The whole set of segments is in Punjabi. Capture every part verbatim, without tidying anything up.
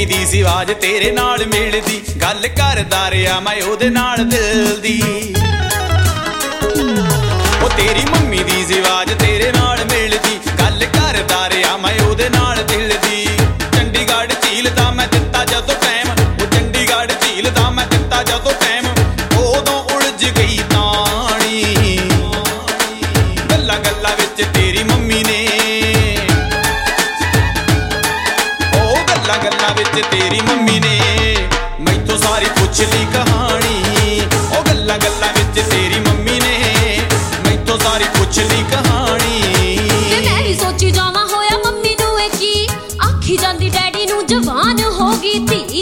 ਮੰਮੀ ਦੀ ਸੀ ਆਵਾਜ਼ ਤੇਰੇ ਨਾਲ ਮਿਲਦੀ, ਗੱਲ ਕਰਦਾ ਰਿਹਾ ਮੈਂ ਉਹਦੇ ਨਾਲ ਦਿਲ ਦੀ। ਉਹ ਤੇਰੀ ਮੰਮੀ ਦੀ ਸੀ ਆਵਾਜ਼ ਤੇਰੇ ਨਾਲ ਮਿਲਦੀ, ਗੱਲ ਕਰਦਾ ਰਿਹਾ ਮੈਂ ਉਹਦੇ ਨਾਲ ਦਿਲ ਦੀ। ਚੰਡੀਗੜ੍ਹ ਝੀਲ ਦਾ ਮੈਂ ਦਿੱਤਾ ਜਦੋਂ ਟਾਈਮ, ਉਹ ਚੰਡੀਗੜ੍ਹ ਝੀਲ ਦਾ ਮੈਂ ਦਿੱਤਾ ਜਦੋਂ ਟਾਈਮ, ਉਦੋਂ ਉਲਝ ਗਈ ਤਾਣੀ ਗੱਲਾਂ ਗੱਲਾਂ ਵਿੱਚ ਤੇਰੀ ਮੰਮੀ ਨੇ। ਉਹ ਗੱਲਾਂ ਗੱਲਾਂ ਵਿੱਚ ਤੇਰੀ ਮੰਮੀ ਨੇ ਮੈਥੋਂ ਸਾਰੀ ਪੁੱਛ ਲਈ ਕਹਾਣੀ। ਉਹ ਗੱਲਾਂ ਗੱਲਾਂ ਵਿੱਚ ਤੇਰੀ ਮੰਮੀ ਨੇ ਮੈਥੋਂ ਸਾਰੀ ਪੁੱਛ ਲਈ ਕਹਾਣੀ। ਤੇ ਮੈਂ ਵੀ ਸੋਚੀ ਜਾਵਾਂ ਹੋਇਆ ਮੰਮੀ ਨੂੰ ਇਹ ਕੀ, ਆਖੀ ਜਾਂਦੀ ਡੈਡੀ ਨੂੰ ਜਵਾਨ ਹੋ ਗਈ ਧੀ।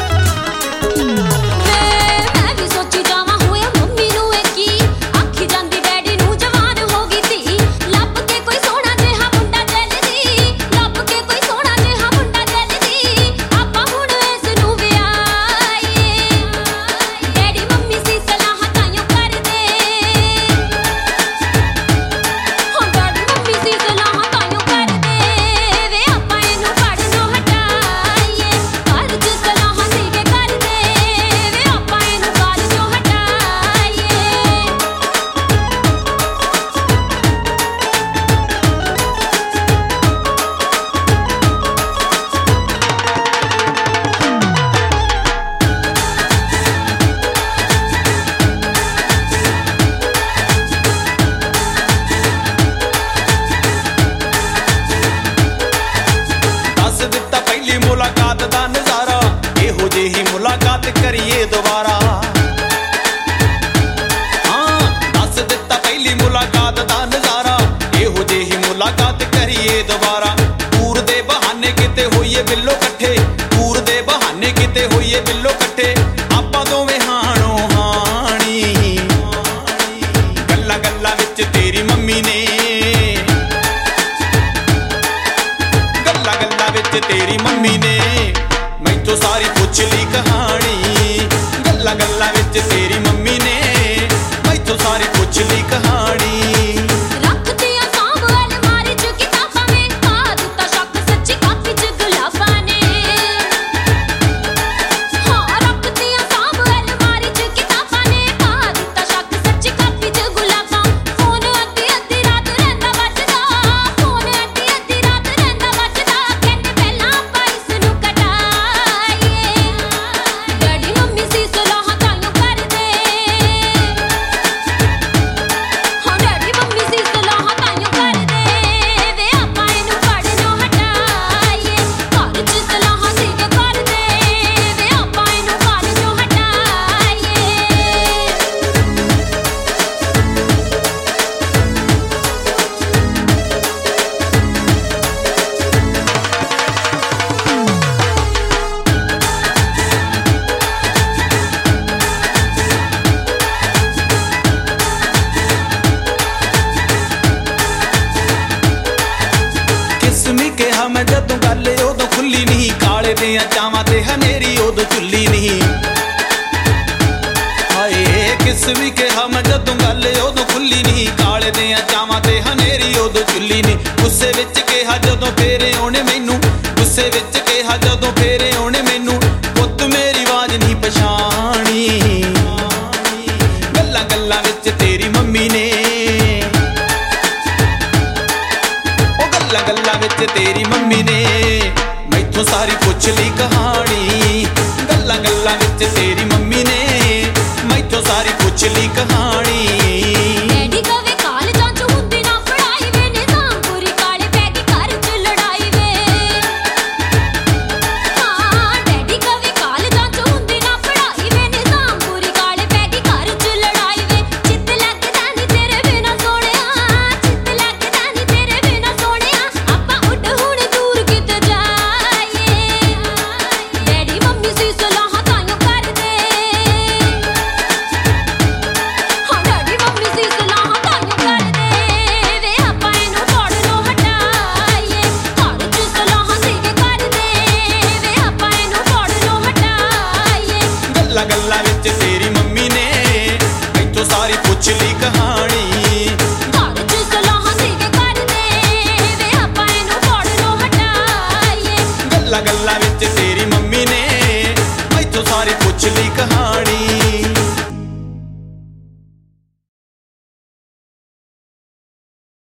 ਮੈਂ ਵੀ ਸੋਚੀ ਜਾਵਾਂ ਹੋਇਆ ਮੰਮੀ ਨੂੰ ਇਹ ਕੀ, ਆਖੀ ਜਾਂਦੀ ਡੈਡੀ ਨੂੰ ਜਵਾਨ ਹੋ ਗਈ ਧੀ। ਲੱਭ ਕੇ ਕੋਈ ਸੋਹਣਾ ਜਿਹਾ ਮੁੰਡਾ ਜਲਦੀ, ਲੱਭ ਕੇ ਕੋਈ ਸੋਹਣਾ ਜਿਹਾ ਮੁੰਡਾ ਜਲਦੀ, ਆਪਾਂ ਹੁਣ ਇਸ ਨੂੰ ਵਿਆਹੀਏ। ਡੈਡੀ ਮੰਮੀ ਸੀ ਸਲਾਹਾਂ ਤਾਈਓ ਕਰਦੇ, ਹੁਣ ਡੈਡੀ ਮੰਮੀ ਸੀ ਸਲਾਹਾਂ ਤਾਈਓ ਕਰਦੇ, ਵੇ ਆਪਾਂ ਇਹਨੂੰ ਪੜ੍ਹਨੋਂ ਹਟਾਈਏ। ਘਰ 'ਚ ਸਲਾਹਾਂ ਸੀਗੇ ਕਰਦੇ, ਵੇ ਆਪਾਂ ਇਹਨੂੰ ਕਾਲਜੋਂ ਹਟਾਈਏ। ਦੱਸ ਦਿੱਤਾ ਪਹਿਲੀ ਮੁਲਾਕਾਤ ਦਾ ਨਜ਼ਾਰਾ, ਇਹੋ ਜਿਹੀ ਮੁਲਾਕਾਤ ਕਰੀਏ ਦੁਬਾਰਾ। ਹਾਂ ਦੱਸ ਦਿੱਤਾ ਪਹਿਲੀ ਮੁਲਾਕਾਤ ਦਾ ਨਜ਼ਾਰਾ, ਇਹੋ ਜਿਹੀ ਮੁਲਾਕਾਤ ਕਰੀਏ ਦੁਬਾਰਾ। ਟੂਰ ਦੇ ਬਹਾਨੇ ਕਿਤੇ ਹੋਈਏ ਬਿੱਲੋ ਇਕੱਠੇ, ਟੂਰ ਦੇ ਬਹਾਨੇ ਕਿਤੇ ਹੋਈਏ ਬਿੱਲੋ ਇਕੱਠੇ, ਆਪਾਂ ਦੋਵੇਂ ਹਾਣੋ ਹਾਣੀ ਗੱਲਾਂ ਗੱਲਾਂ ਵਿੱਚ ਤੇਰੀ ਮੰਮੀ ਨੇ। ਗੱਲਾਂ ਗੱਲਾਂ ਵਿੱਚ ਤੇਰੀ ਮੰਮੀ ਨੇ ਮੈਥੋਂ ਸਾਰੀ ਪੁੱਛ ਲਈ ਕਹਾਣੀ। ਗੱਲਾਂ ਗੱਲਾਂ ਵਿੱਚ ਤੇਰੀ ਮੰਮੀ ਨੇ ਮੈਥੋਂ ਸਾਰੀ ਪੁੱਛ ਲਈ ਕਹਾਣੀ। ਰੱਖਦੀਆਂ ਸਾਂਭ ਅਲਮਾਰੀ 'ਚ ਕਿਤਾਬਾਂ ਵੇ, ਪਾ ਦਿੱਤਾ ਸ਼ੱਕ ਸੱਚੀ ਕਾਪੀ 'ਚ ਗੁਲਾਬਾਂ ਨੇ। ਹਾਂ ਰੱਖਦੀਆਂ ਸਾਂਭ ਅਲਮਾਰੀ 'ਚ ਕਿਤਾਬਾਂ ਨੇ, ਪਾ ਦਿੱਤਾ ਸ਼ੱਕ ਸੱਚੀ ਕਾਪੀ 'ਚ ਗੁਲਾਬਾਂ। ਫੋਨ ਅੱਧੀ ਅੱਧੀ ਰਾਤ ਰਹਿੰਦਾ ਵੱਜਦਾ, ਫੋਨ ਅੱਧੀ ਅੱਧੀ ਰਾਤ ਰਹਿੰਦਾ ਵੱਜਦਾ, ਕਹਿੰਦੇ ਪਹਿਲਾਂ ਆਪਾਂ ਇਸ ਨੂੰ ਕਟਾਈਏ। ਡੈਡੀ ਮੰਮੀ ਸੀ ਸਲਾਹਾਂ ਤਾਈਓ ਕਰਦੇ, ਹਾਂ ਡੈਡੀ ਮੰਮੀ ਸੀ ਸਲਾਹਾਂ ਤਾਈਓ ਕਰਦੇ, ਵੇ ਆਪਾਂ ਇਹਨੂੰ ਪੜ੍ਹਨੋਂ ਹਟਾਈਏ। ਘਰ 'ਚ ਸਲਾਹਾਂ ਸੀਗੇ ਕਰਦੇ, ਵੇ ਆਪਾਂ ਇਹਨੂੰ ਕਾਲਜੋਂ ਹਟਾਈਏ। ਕਿਸਮੀ ਕਿਹਾ ਮੈਂ ਜਦੋਂ ਗੱਲ ਉਦੋਂ ਖੁੱਲੀ ਨਹੀਂ, ਕਾਲੇ ਦੀਆਂ ਚਾਵਾਂ ਤੇ ਹਨੇਰੀ ਉਦੋਂ ਚੁੱਲੀ ਨਹੀਂ। ਹਾਏ ਕਿਸਮੀ ਕਿਹਾ ਮੈਂ ਜਦੋਂ ਗੱਲ ਉਦੋਂ ਖੁੱਲੀ ਨਹੀਂ, ਕਾਲੇ ਦੀਆਂ ਚਾਵਾਂ ਤੇ ਹਨੇਰੀ ਉਦੋਂ ਚੁੱਲੀ ਨਹੀਂ। ਗੁੱਸੇ ਵਿੱਚ ਕਿਹਾ ਜਦੋਂ ਫੇਰੇ ਆਉਣੇ ਮੈਨੂੰ, ਗੁੱਸੇ ਵਿੱਚ ਕਿਹਾ ਜਦੋਂ ਫੇਰੇ ਆਉਣੇ ਮੈਨੂੰ, ਪੁੱਤ ਮੇਰੀ ਆਵਾਜ਼ ਨਹੀਂ ਪਛਾਣੀ ਗੱਲਾਂ ਗੱਲਾਂ ਵਿੱਚ ਤੇਰੀ ਮੰਮੀ ਨੇ। ਉਹ ਗੱਲਾਂ ਗੱਲਾਂ ਵਿੱਚ ਤੇਰੀ ਮੰਮੀ ਨੇ ਮੈਥੋਂ ਸਾਰੀ ਪੁੱਛ ਲਈ ਕਹਾਣੀ। ਗੱਲਾਂ ਗੱਲਾਂ ਵਿੱਚ ਤੇਰੀ ਮੰਮੀ ਨੇ ਮੈਥੋਂ ਸਾਰੀ ਪੁੱਛ ਲਈ ਕਹਾਣੀ। ਡੈਡੀ ਕਵੇ ਕਾਲਜਾਂ 'ਚ ਹੁੰਦੀ ਨਾ ਪੜ੍ਹਾਈ ਵੇ, ਨਿਜ਼ਾਮ ਪੂਰੀ ਕਾਲੇ ਪੈ ਗਈ ਘਰ 'ਚ ਲੜਾਈ ਵੇ। ਹਾਂ ਡੈਡੀ ਕਵੇ ਕਾਲਜਾਂ 'ਚ ਹੁੰਦੀ ਨਾ ਪੜ੍ਹਾਈ ਵੇ, ਨਿਜ਼ਾਮ ਪੂਰੀ ਕਾਲੇ ਪੈ ਗਈ ਘਰ 'ਚ ਲੜਾਈ ਵੇ। ਚਿੱਤ ਲੱਗਦਾ ਨੀ ਤੇਰੇ ਬਿਨਾਂ ਸੋਹਣਿਆ, ਚਿੱਤ ਲੱਗਦਾ ਨੀ ਤੇਰੇ ਬਿਨਾਂ ਸੋਹਣਿਆ, ਆਪਾਂ ਉੱਡ ਹੁਣ ਦੂਰ ਕਿਤੇ ਜਾਈਏ। ਡੈਡੀ ਮੰਮੀ ਸੀ ਸਲਾਹਾਂ ਤਾਈਓ ਕਰਦੇ, ਹਾਂ ਡੈਡੀ ਮੰਮੀ ਸੀ ਸਲਾਹਾਂ ਤਾਈਓ ਕਰਦੇ, ਵੇ ਆਪਾਂ ਇਹਨੂੰ ਪੜ੍ਹਨੋਂ ਹਟਾਈਏ। ਘਰ 'ਚ ਸਲਾਹਾਂ ਸੀਗੇ ਕਰਦੇ, ਵੇ ਆਪਾਂ ਇਹਨੂੰ ਪੜ੍ਹਨੋਂ ਹਟਾਈਏ। ਗੱਲਾਂ ਗੱਲਾਂ ਵਿੱਚ ਤੇਰੀ ਮੰਮੀ ਨੇ ਮੈਥੋਂ ਸਾਰੀ ਪੁੱਛ ਲਈ ਕਹਾਣੀ। ਘਰ 'ਚ ਸਲਾਹਾਂ ਸੀਗੇ ਕਰਦੇ, ਵੇ ਆਪਾਂ ਇਹਨੂੰ ਪੜ੍ਹਨੋਂ ਹਟਾਈਏ। ਗੱਲਾਂ ਗੱਲਾਂ ਵਿੱਚ ਤੇਰੀ ਮੰਮੀ